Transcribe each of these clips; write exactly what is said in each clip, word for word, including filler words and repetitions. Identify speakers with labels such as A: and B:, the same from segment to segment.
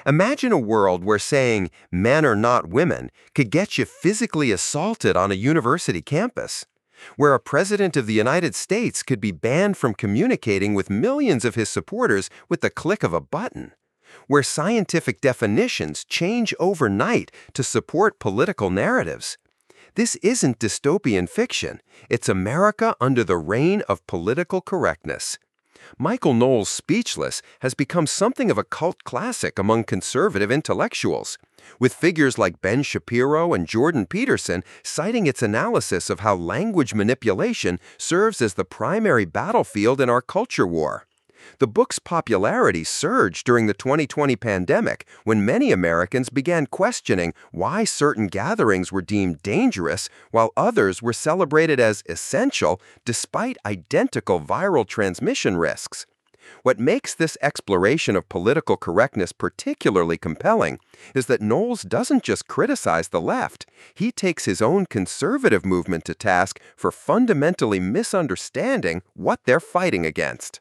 A: Imagine a world where saying men are not women could get you physically assaulted on a university campus, where a president of the United States could be banned from communicating with millions of his supporters with the click of a button, where scientific definitions change overnight to support political narratives. This isn't dystopian fiction. It's America under the reign of political correctness. Michael Knowles' Speechless has become something of a cult classic among conservative intellectuals, with figures like Ben Shapiro and Jordan Peterson citing its analysis of how language manipulation serves as the primary battlefield in our culture war. The book's popularity surged during the twenty twenty pandemic when many Americans began questioning why certain gatherings were deemed dangerous while others were celebrated as essential despite identical viral transmission risks. What makes this exploration of political correctness particularly compelling is that Knowles doesn't just criticize the left. He takes his own conservative movement to task for fundamentally misunderstanding what they're fighting against.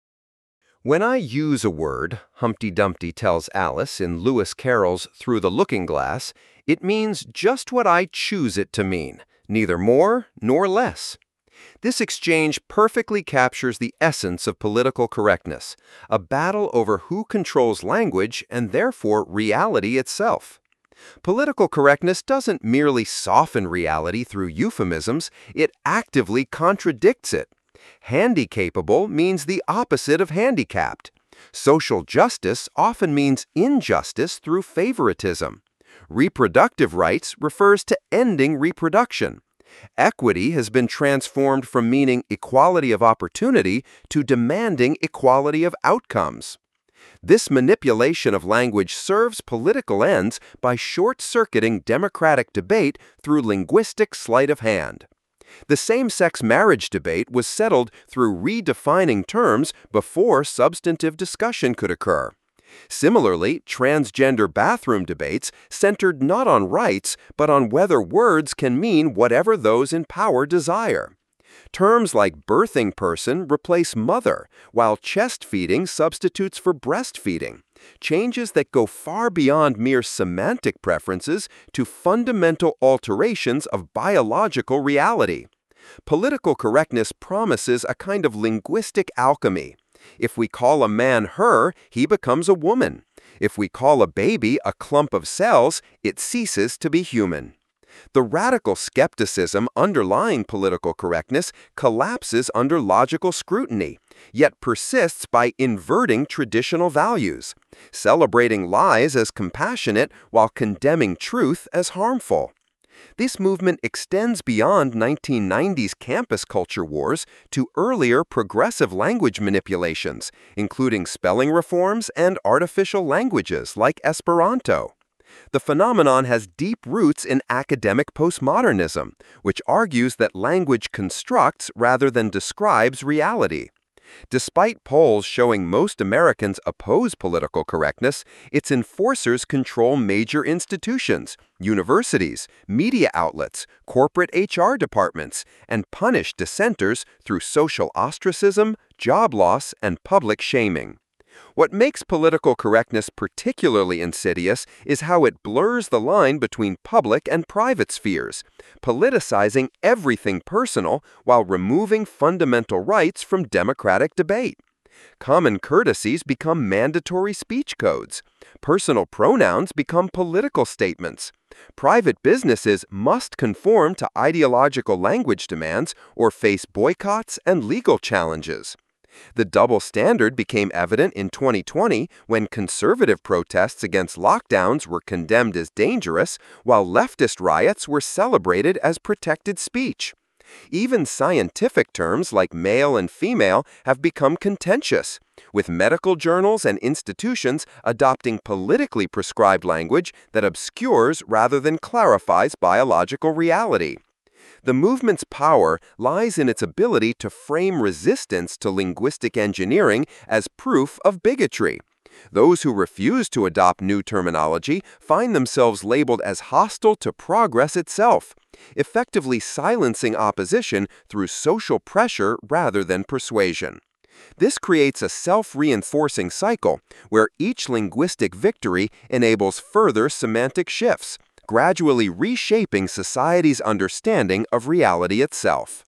A: When I use a word, Humpty Dumpty tells Alice in Lewis Carroll's Through the Looking Glass, it means just what I choose it to mean, neither more nor less. This exchange perfectly captures the essence of political correctness, a battle over who controls language and therefore reality itself. Political correctness doesn't merely soften reality through euphemisms, it actively contradicts it. Handicapable means the opposite of handicapped. Social justice often means injustice through favoritism. Reproductive rights refers to ending reproduction. Equity has been transformed from meaning equality of opportunity to demanding equality of outcomes. This manipulation of language serves political ends by short-circuiting democratic debate through linguistic sleight of hand. The same-sex marriage debate was settled through redefining terms before substantive discussion could occur. Similarly, transgender bathroom debates centered not on rights, but on whether words can mean whatever those in power desire. Terms like birthing person replace mother, while chest feeding substitutes for breastfeeding. Changes that go far beyond mere semantic preferences to fundamental alterations of biological reality. Political correctness promises a kind of linguistic alchemy. If we call a man her, he becomes a woman. If we call a baby a clump of cells, it ceases to be human. The radical skepticism underlying political correctness collapses under logical scrutiny, yet persists by inverting traditional values, celebrating lies as compassionate while condemning truth as harmful. This movement extends beyond nineteen nineties campus culture wars to earlier progressive language manipulations, including spelling reforms and artificial languages like Esperanto. The phenomenon has deep roots in academic postmodernism, which argues that language constructs rather than describes reality. Despite polls showing most Americans oppose political correctness, its enforcers control major institutions, universities, media outlets, corporate H R departments, and punish dissenters through social ostracism, job loss, and public shaming. What makes political correctness particularly insidious is how it blurs the line between public and private spheres, politicizing everything personal while removing fundamental rights from democratic debate. Common courtesies become mandatory speech codes. Personal pronouns become political statements. Private businesses must conform to ideological language demands or face boycotts and legal challenges. The double standard became evident in twenty twenty when conservative protests against lockdowns were condemned as dangerous, while leftist riots were celebrated as protected speech. Even scientific terms like male and female have become contentious, with medical journals and institutions adopting politically prescribed language that obscures rather than clarifies biological reality. The movement's power lies in its ability to frame resistance to linguistic engineering as proof of bigotry. Those who refuse to adopt new terminology find themselves labeled as hostile to progress itself, effectively silencing opposition through social pressure rather than persuasion. This creates a self-reinforcing cycle where each linguistic victory enables further semantic shifts, gradually reshaping society's understanding of reality itself.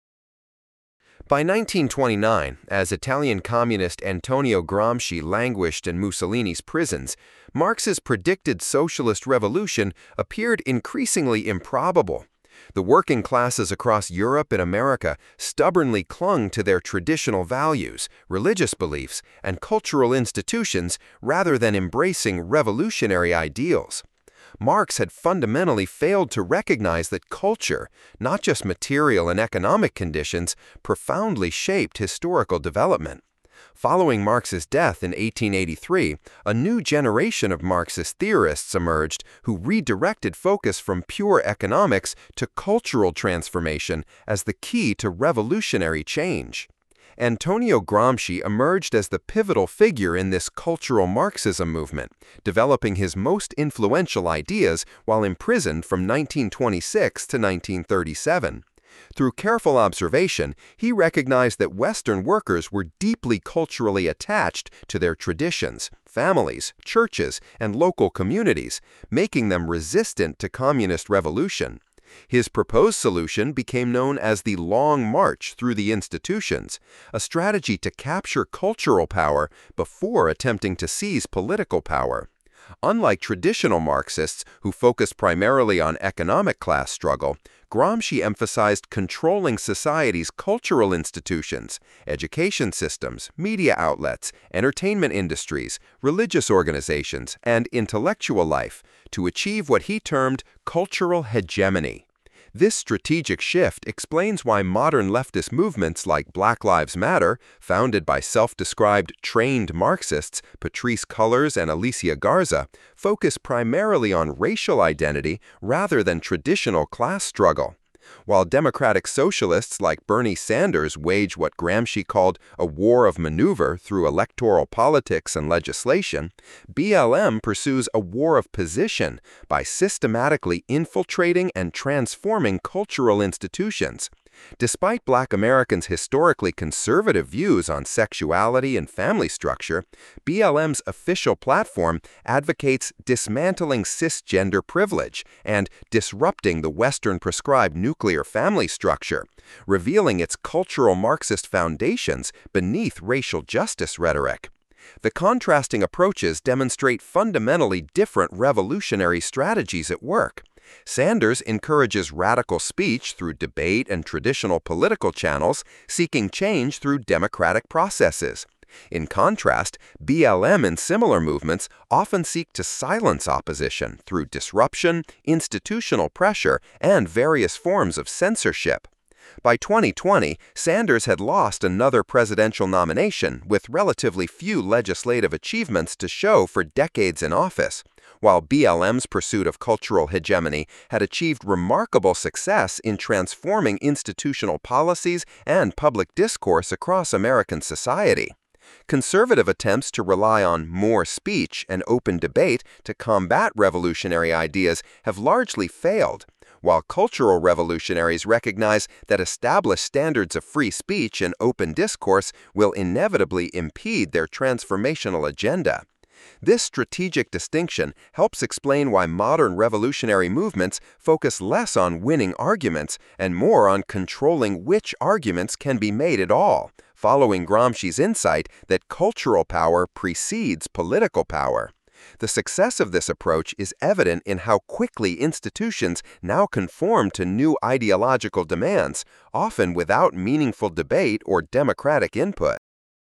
A: By nineteen twenty-nine, as Italian communist Antonio Gramsci languished in Mussolini's prisons, Marx's predicted socialist revolution appeared increasingly improbable. The working classes across Europe and America stubbornly clung to their traditional values, religious beliefs, and cultural institutions rather than embracing revolutionary ideals. Marx had fundamentally failed to recognize that culture, not just material and economic conditions, profoundly shaped historical development. Following Marx's death in eighteen eighty-three, a new generation of Marxist theorists emerged who redirected focus from pure economics to cultural transformation as the key to revolutionary change. Antonio Gramsci emerged as the pivotal figure in this cultural Marxism movement, developing his most influential ideas while imprisoned from nineteen twenty-six to nineteen thirty-seven. Through careful observation, he recognized that Western workers were deeply culturally attached to their traditions, families, churches, and local communities, making them resistant to communist revolution. His proposed solution became known as the Long March through the institutions, a strategy to capture cultural power before attempting to seize political power. Unlike traditional Marxists who focused primarily on economic class struggle, Gramsci emphasized controlling society's cultural institutions, education systems, media outlets, entertainment industries, religious organizations, and intellectual life to achieve what he termed cultural hegemony. This strategic shift explains why modern leftist movements like Black Lives Matter, founded by self-described trained Marxists Patrisse Cullors and Alicia Garza, focus primarily on racial identity rather than traditional class struggle. While democratic socialists like Bernie Sanders wage what Gramsci called a war of maneuver through electoral politics and legislation, B L M pursues a war of position by systematically infiltrating and transforming cultural institutions. Despite Black Americans' historically conservative views on sexuality and family structure, B L M's official platform advocates dismantling cisgender privilege and disrupting the Western prescribed nuclear family structure, revealing its cultural Marxist foundations beneath racial justice rhetoric. The contrasting approaches demonstrate fundamentally different revolutionary strategies at work. Sanders encourages radical speech through debate and traditional political channels, seeking change through democratic processes. In contrast, B L M and similar movements often seek to silence opposition through disruption, institutional pressure, and various forms of censorship. By twenty twenty, Sanders had lost another presidential nomination with relatively few legislative achievements to show for decades in office, while B L M's pursuit of cultural hegemony had achieved remarkable success in transforming institutional policies and public discourse across American society. Conservative attempts to rely on more speech and open debate to combat revolutionary ideas have largely failed, while cultural revolutionaries recognize that established standards of free speech and open discourse will inevitably impede their transformational agenda. This strategic distinction helps explain why modern revolutionary movements focus less on winning arguments and more on controlling which arguments can be made at all, following Gramsci's insight that cultural power precedes political power. The success of this approach is evident in how quickly institutions now conform to new ideological demands, often without meaningful debate or democratic input.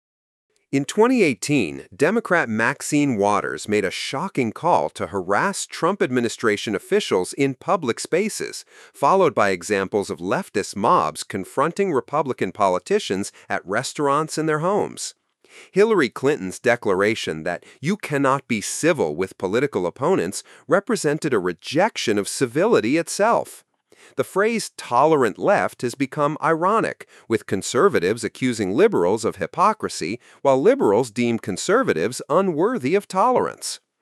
A: In twenty eighteen, Democrat Maxine Waters made a shocking call to harass Trump administration officials in public spaces, followed by examples of leftist mobs confronting Republican politicians at restaurants and their homes. Hillary Clinton's declaration that you cannot be civil with political opponents represented a rejection of civility itself. The phrase tolerant left has become ironic, with conservatives accusing liberals of hypocrisy, while liberals deem conservatives unworthy of tolerance.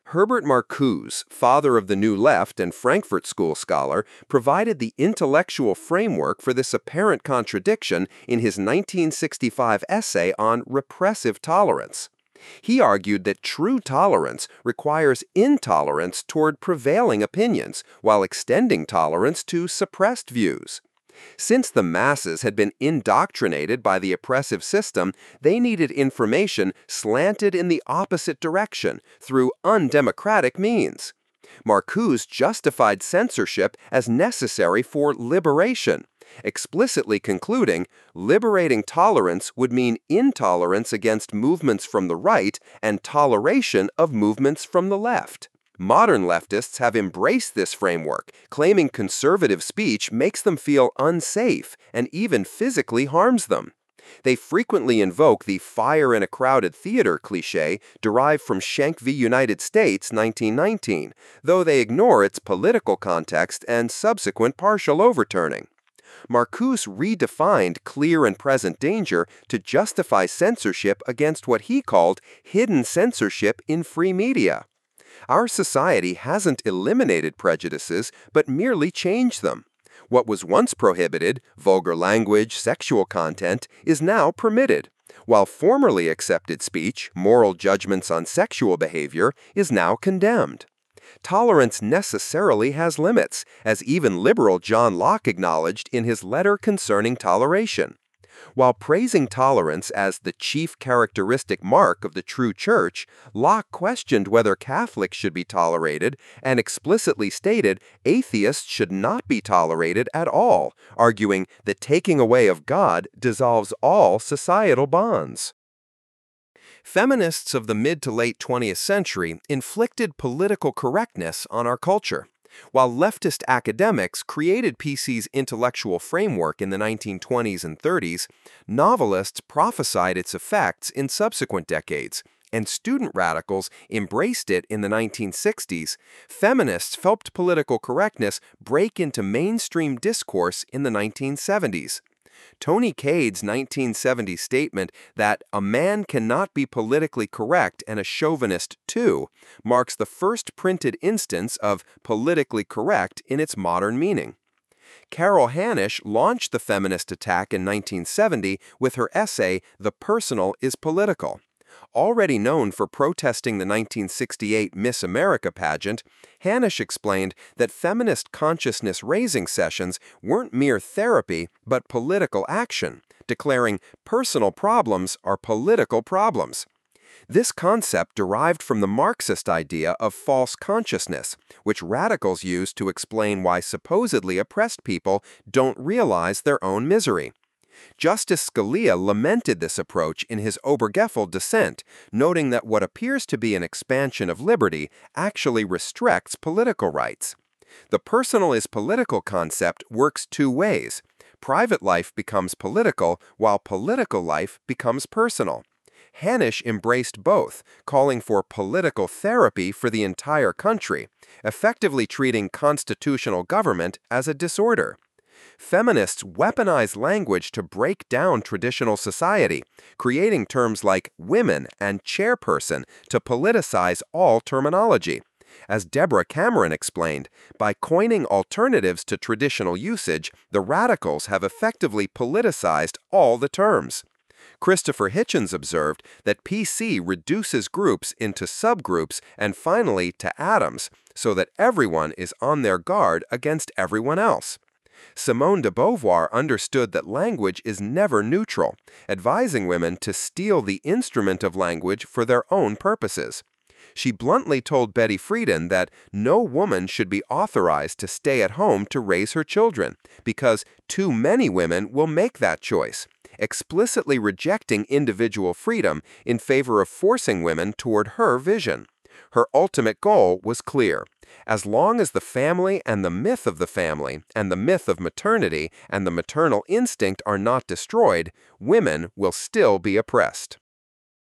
A: Herbert Marcuse, father of the New Left and Frankfurt School scholar, provided the intellectual framework for this apparent contradiction in his nineteen sixty-five essay on repressive tolerance. He argued that true tolerance requires intolerance toward prevailing opinions while extending tolerance to suppressed views. Since the masses had been indoctrinated by the oppressive system, they needed information slanted in the opposite direction through undemocratic means. Marcuse justified censorship as necessary for liberation, explicitly concluding liberating tolerance would mean intolerance against movements from the right and toleration of movements from the left. Modern leftists have embraced this framework, claiming conservative speech makes them feel unsafe and even physically harms them. They frequently invoke the fire in a crowded theater cliché derived from Schenck v. United States, nineteen nineteen, though they ignore its political context and subsequent partial overturning. Marcuse redefined clear and present danger to justify censorship against what he called hidden censorship in free media. Our society hasn't eliminated prejudices, but merely changed them. What was once prohibited, vulgar language, sexual content, is now permitted, while formerly accepted speech, moral judgments on sexual behavior, is now condemned. Tolerance necessarily has limits, as even liberal John Locke acknowledged in his letter concerning toleration. While praising tolerance as the chief characteristic mark of the true church, Locke questioned whether Catholics should be tolerated and explicitly stated atheists should not be tolerated at all, arguing that taking away of God dissolves all societal bonds. Feminists of the mid to late twentieth century inflicted political correctness on our culture. While leftist academics created P C's intellectual framework in the nineteen twenties and thirties, novelists prophesied its effects in subsequent decades, and student radicals embraced it in the nineteen sixties. Feminists helped political correctness break into mainstream discourse in the nineteen seventies. Tony Cade's nineteen seventy statement that a man cannot be politically correct and a chauvinist too marks the first printed instance of politically correct in its modern meaning. Carol Hanisch launched the feminist attack in nineteen seventy with her essay, The Personal is Political. Already known for protesting the nineteen sixty-eight Miss America pageant, Hanisch explained that feminist consciousness-raising sessions weren't mere therapy but political action, declaring personal problems are political problems. This concept derived from the Marxist idea of false consciousness, which radicals use to explain why supposedly oppressed people don't realize their own misery. Justice Scalia lamented this approach in his Obergefell dissent, noting that what appears to be an expansion of liberty actually restricts political rights. The personal is political concept works two ways. Private life becomes political, while political life becomes personal. Hanisch embraced both, calling for political therapy for the entire country, effectively treating constitutional government as a disorder. Feminists weaponize language to break down traditional society, creating terms like women and chairperson to politicize all terminology. As Deborah Cameron explained, by coining alternatives to traditional usage, the radicals have effectively politicized all the terms. Christopher Hitchens observed that P C reduces groups into subgroups and finally to atoms, so that everyone is on their guard against everyone else. Simone de Beauvoir understood that language is never neutral, advising women to steal the instrument of language for their own purposes. She bluntly told Betty Friedan that no woman should be authorized to stay at home to raise her children, because too many women will make that choice, explicitly rejecting individual freedom in favor of forcing women toward her vision. Her ultimate goal was clear. As long as the family and the myth of the family and the myth of maternity and the maternal instinct are not destroyed, women will still be oppressed.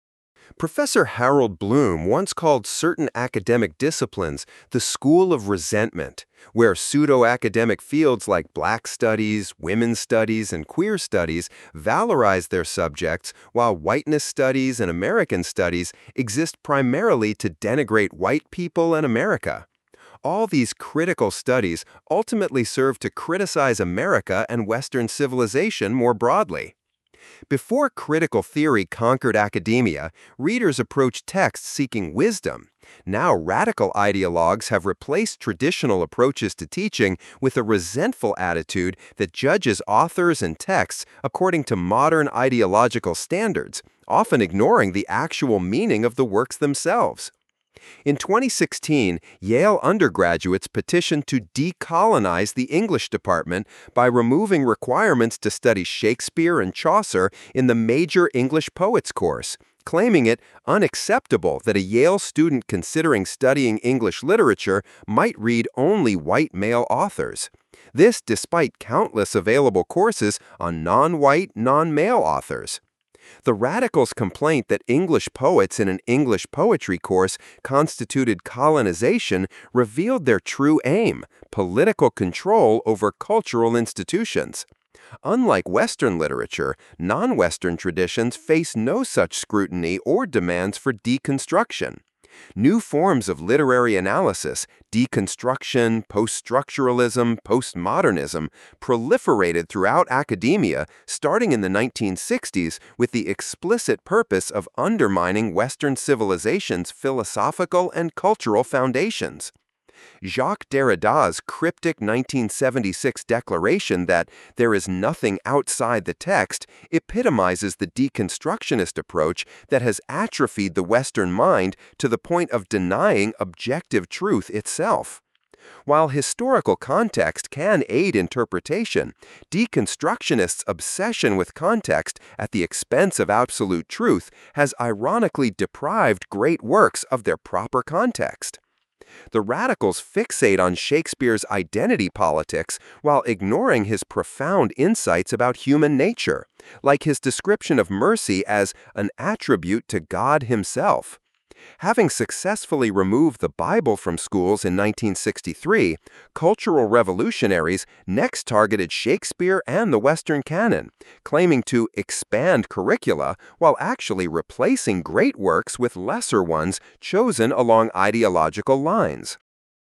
A: Professor Harold Bloom once called certain academic disciplines the school of resentment, where pseudo-academic fields like black studies, women's studies, and queer studies valorize their subjects, while whiteness studies and American studies exist primarily to denigrate white people and America. All these critical studies ultimately serve to criticize America and Western civilization more broadly. Before critical theory conquered academia, readers approached texts seeking wisdom. Now radical ideologues have replaced traditional approaches to teaching with a resentful attitude that judges authors and texts according to modern ideological standards, often ignoring the actual meaning of the works themselves. In twenty sixteen, Yale undergraduates petitioned to decolonize the English department by removing requirements to study Shakespeare and Chaucer in the major English poets course, claiming it unacceptable that a Yale student considering studying English literature might read only white male authors. This despite countless available courses on non-white, non-male authors. The radicals' complaint that English poets in an English poetry course constituted colonization revealed their true aim: political control over cultural institutions. Unlike Western literature, non-Western traditions face no such scrutiny or demands for deconstruction. New forms of literary analysis, deconstruction, post-structuralism, postmodernism, proliferated throughout academia starting in the nineteen sixties with the explicit purpose of undermining Western civilization's philosophical and cultural foundations. Jacques Derrida's cryptic nineteen seventy-six declaration that there is nothing outside the text epitomizes the deconstructionist approach that has atrophied the Western mind to the point of denying objective truth itself. While historical context can aid interpretation, deconstructionists' obsession with context at the expense of absolute truth has ironically deprived great works of their proper context. The radicals fixate on Shakespeare's identity politics while ignoring his profound insights about human nature, like his description of mercy as an attribute to God himself. Having successfully removed the Bible from schools in nineteen sixty-three, cultural revolutionaries next targeted Shakespeare and the Western canon, claiming to expand curricula while actually replacing great works with lesser ones chosen along ideological lines.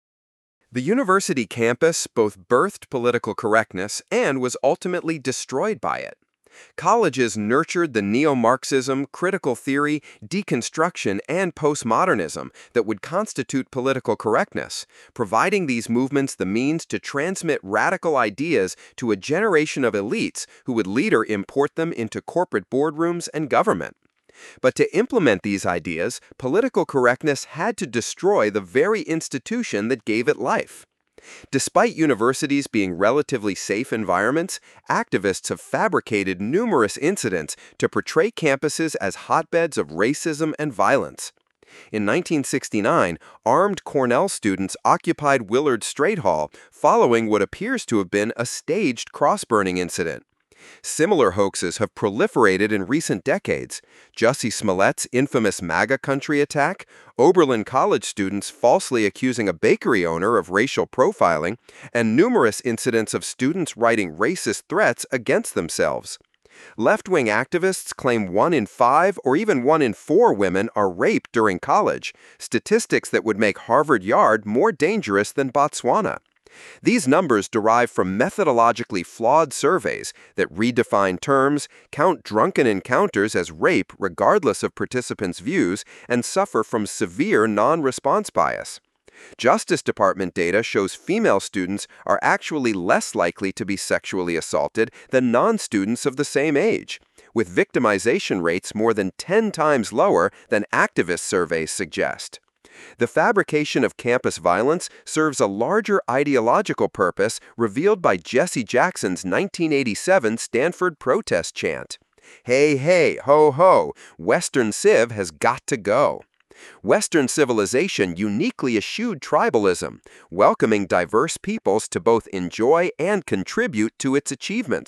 A: The university campus both birthed political correctness and was ultimately destroyed by it. Colleges nurtured the neo-Marxism, critical theory, deconstruction, and postmodernism that would constitute political correctness, providing these movements the means to transmit radical ideas to a generation of elites who would later import them into corporate boardrooms and government. But to implement these ideas, political correctness had to destroy the very institution that gave it life. Despite universities being relatively safe environments, activists have fabricated numerous incidents to portray campuses as hotbeds of racism and violence. In nineteen sixty-nine, armed Cornell students occupied Willard Straight Hall following what appears to have been a staged cross-burning incident. Similar hoaxes have proliferated in recent decades. Jussie Smollett's infamous MAGA country attack, Oberlin College students falsely accusing a bakery owner of racial profiling, and numerous incidents of students writing racist threats against themselves. Left-wing activists claim one in five or even one in four women are raped during college, statistics that would make Harvard Yard more dangerous than Botswana. These numbers derive from methodologically flawed surveys that redefine terms, count drunken encounters as rape regardless of participants' views, and suffer from severe non-response bias. Justice Department data shows female students are actually less likely to be sexually assaulted than non-students of the same age, with victimization rates more than ten times lower than activist surveys suggest. The fabrication of campus violence serves a larger ideological purpose revealed by Jesse Jackson's nineteen eighty-seven Stanford protest chant. Hey, hey, ho, ho, Western Civ has got to go. Western civilization uniquely eschewed tribalism, welcoming diverse peoples to both enjoy and contribute to its achievements.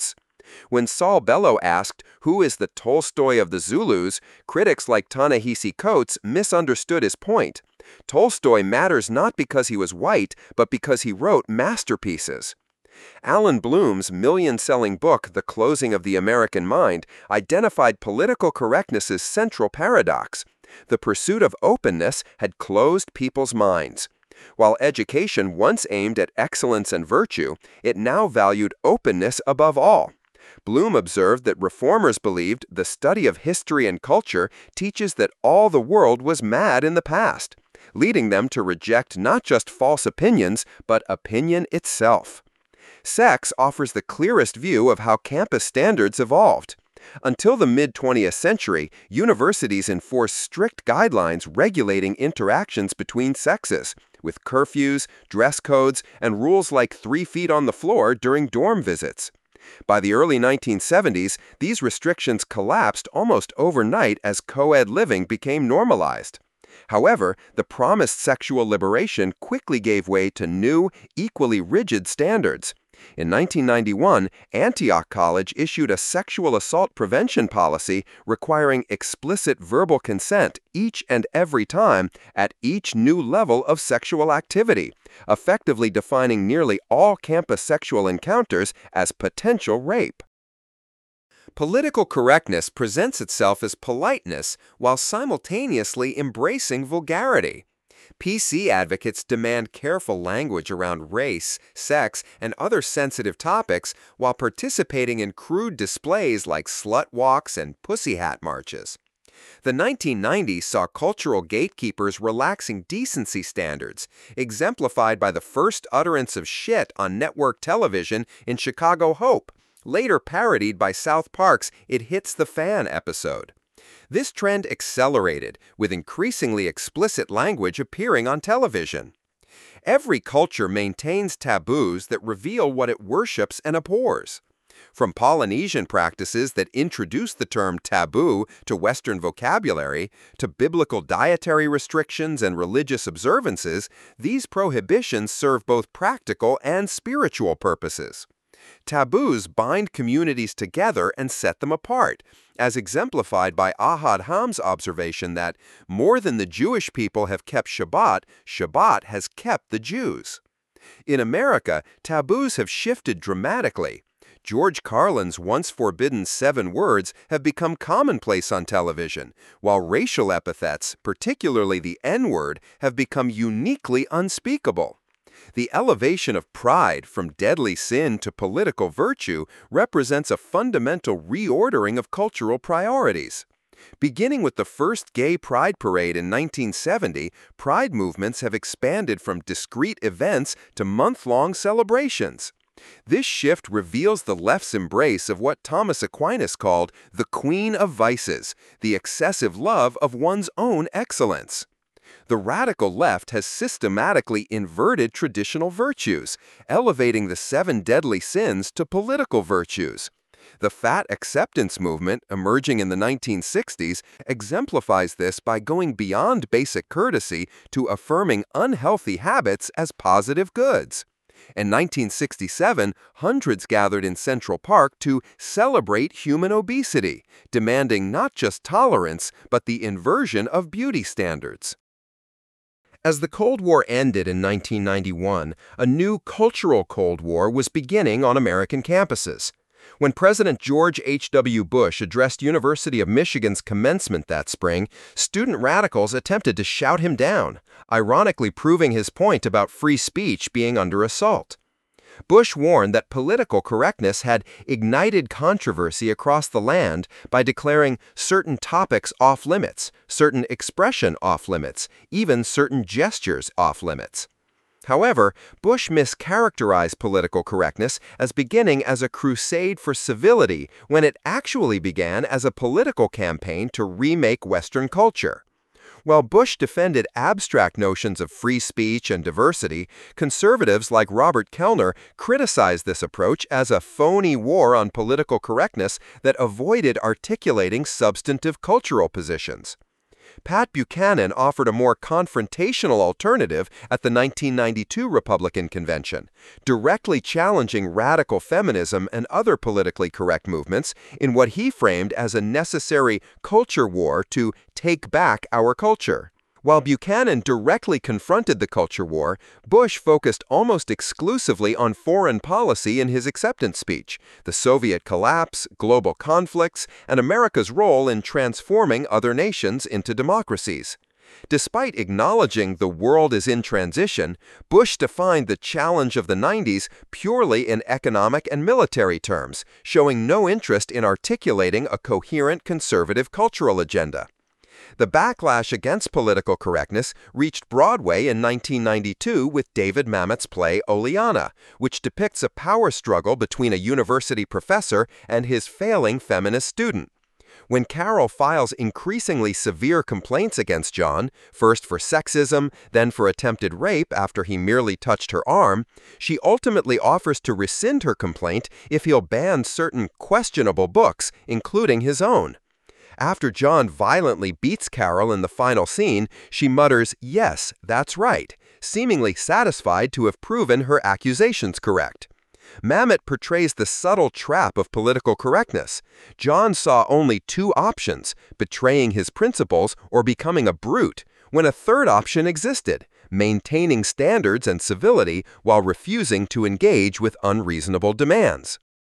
A: When Saul Bellow asked, "Who is the Tolstoy of the Zulus?" critics like Ta-Nehisi Coates misunderstood his point. Tolstoy matters not because he was white, but because he wrote masterpieces. Alan Bloom's million-selling book, The Closing of the American Mind, identified political correctness's central paradox. The pursuit of openness had closed people's minds. While education once aimed at excellence and virtue, it now valued openness above all. Bloom observed that reformers believed the study of history and culture teaches that all the world was mad in the past, leading them to reject not just false opinions, but opinion itself. Sex offers the clearest view of how campus standards evolved. Until the mid-twentieth century, universities enforced strict guidelines regulating interactions between sexes, with curfews, dress codes, and rules like three feet on the floor during dorm visits. By the early nineteen seventies, these restrictions collapsed almost overnight as co-ed living became normalized. However, the promised sexual liberation quickly gave way to new, equally rigid standards. In nineteen ninety-one, Antioch College issued a sexual assault prevention policy requiring explicit verbal consent each and every time at each new level of sexual activity, effectively defining nearly all campus sexual encounters as potential rape. Political correctness presents itself as politeness while simultaneously embracing vulgarity. P C advocates demand careful language around race, sex, and other sensitive topics while participating in crude displays like slut walks and pussy hat marches. The nineteen nineties saw cultural gatekeepers relaxing decency standards, exemplified by the first utterance of shit on network television in Chicago Hope, later parodied by South Park's It Hits the Fan episode. This trend accelerated, with increasingly explicit language appearing on television. Every culture maintains taboos that reveal what it worships and abhors. From Polynesian practices that introduced the term taboo to Western vocabulary, to biblical dietary restrictions and religious observances, these prohibitions serve both practical and spiritual purposes. Taboos bind communities together and set them apart, as exemplified by Ahad Ham's observation that more than the Jewish people have kept Shabbat, Shabbat has kept the Jews. In America, taboos have shifted dramatically. George Carlin's once forbidden seven words have become commonplace on television, while racial epithets, particularly the N-word, have become uniquely unspeakable. The elevation of pride from deadly sin to political virtue represents a fundamental reordering of cultural priorities. Beginning with the first gay pride parade in nineteen seventy, pride movements have expanded from discrete events to month-long celebrations. This shift reveals the left's embrace of what Thomas Aquinas called the queen of vices, the excessive love of one's own excellence. The radical left has systematically inverted traditional virtues, elevating the seven deadly sins to political virtues. The fat acceptance movement, emerging in the nineteen sixties, exemplifies this by going beyond basic courtesy to affirming unhealthy habits as positive goods. In nineteen sixty-seven, hundreds gathered in Central Park to celebrate human obesity, demanding not just tolerance, but the inversion of beauty standards. As the Cold War ended in nineteen ninety-one, a new cultural Cold War was beginning on American campuses. When President George H W Bush addressed University of Michigan's commencement that spring, student radicals attempted to shout him down, ironically proving his point about free speech being under assault. Bush warned that political correctness had ignited controversy across the land by declaring certain topics off-limits, certain expression off-limits, even certain gestures off-limits. However, Bush mischaracterized political correctness as beginning as a crusade for civility when it actually began as a political campaign to remake Western culture. While Bush defended abstract notions of free speech and diversity, conservatives like Robert Kellner criticized this approach as a phony war on political correctness that avoided articulating substantive cultural positions. Pat Buchanan offered a more confrontational alternative at the nineteen ninety-two Republican Convention, directly challenging radical feminism and other politically correct movements in what he framed as a necessary culture war to take back our culture. While Buchanan directly confronted the culture war, Bush focused almost exclusively on foreign policy in his acceptance speech, the Soviet collapse, global conflicts, and America's role in transforming other nations into democracies. Despite acknowledging the world is in transition, Bush defined the challenge of the nineties purely in economic and military terms, showing no interest in articulating a coherent conservative cultural agenda. The backlash against political correctness reached Broadway in nineteen ninety-two with David Mamet's play Oleanna, which depicts a power struggle between a university professor and his failing feminist student. When Carol files increasingly severe complaints against John, first for sexism, then for attempted rape after he merely touched her arm, she ultimately offers to rescind her complaint if he'll ban certain questionable books, including his own. After John violently beats Carol in the final scene, she mutters, "Yes, that's right," seemingly satisfied to have proven her accusations correct. Mamet portrays the subtle trap of political correctness. John saw only two options, betraying his principles or becoming a brute, when a third option existed, maintaining standards and civility while refusing to engage with unreasonable demands.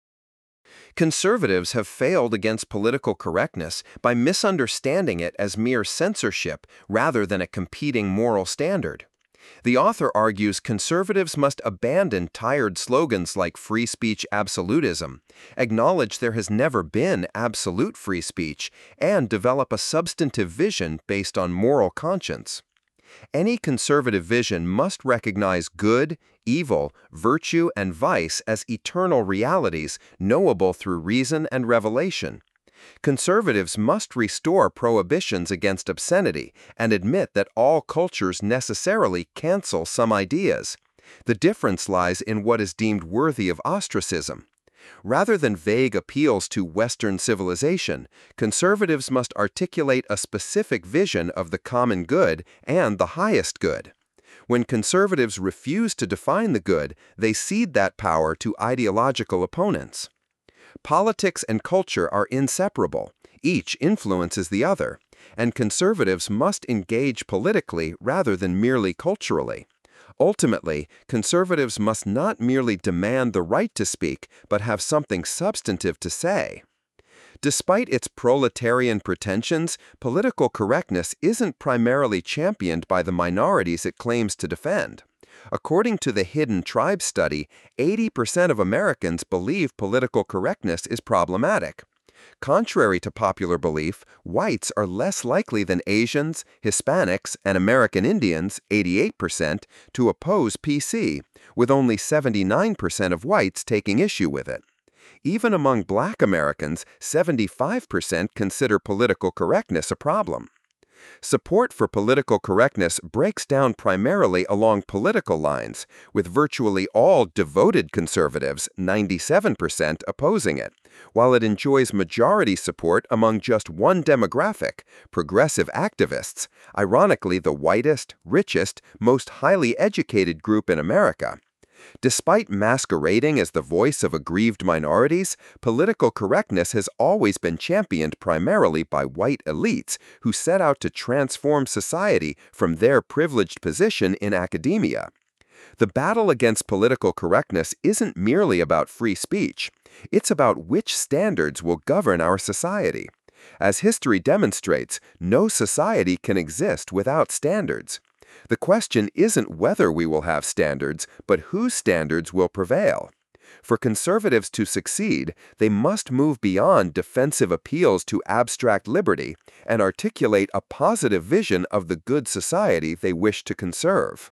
A: Conservatives have failed against political correctness by misunderstanding it as mere censorship rather than a competing moral standard. The author argues conservatives must abandon tired slogans like free speech absolutism, acknowledge there has never been absolute free speech, and develop a substantive vision based on moral conscience. Any conservative vision must recognize good, evil, virtue, and vice as eternal realities knowable through reason and revelation. Conservatives must restore prohibitions against obscenity and admit that all cultures necessarily cancel some ideas. The difference lies in what is deemed worthy of ostracism. Rather than vague appeals to Western civilization, conservatives must articulate a specific vision of the common good and the highest good. When conservatives refuse to define the good, they cede that power to ideological opponents. Politics and culture are inseparable. Each influences the other, and conservatives must engage politically rather than merely culturally. Ultimately, conservatives must not merely demand the right to speak, but have something substantive to say. Despite its proletarian pretensions, political correctness isn't primarily championed by the minorities it claims to defend. According to the Hidden Tribe study, eighty percent of Americans believe political correctness is problematic. Contrary to popular belief, whites are less likely than Asians, Hispanics, and American Indians, eighty-eight percent, to oppose P C, with only seventy-nine percent of whites taking issue with it. Even among Black Americans, seventy-five percent consider political correctness a problem. Support for political correctness breaks down primarily along political lines, with virtually all devoted conservatives, ninety-seven percent, opposing it, while it enjoys majority support among just one demographic, progressive activists, ironically the whitest, richest, most highly educated group in America. Despite masquerading as the voice of aggrieved minorities, political correctness has always been championed primarily by white elites who set out to transform society from their privileged position in academia. The battle against political correctness isn't merely about free speech. It's about which standards will govern our society. As history demonstrates, no society can exist without standards. The question isn't whether we will have standards, but whose standards will prevail. For conservatives to succeed, they must move beyond defensive appeals to abstract liberty and articulate a positive vision of the good society they wish to conserve.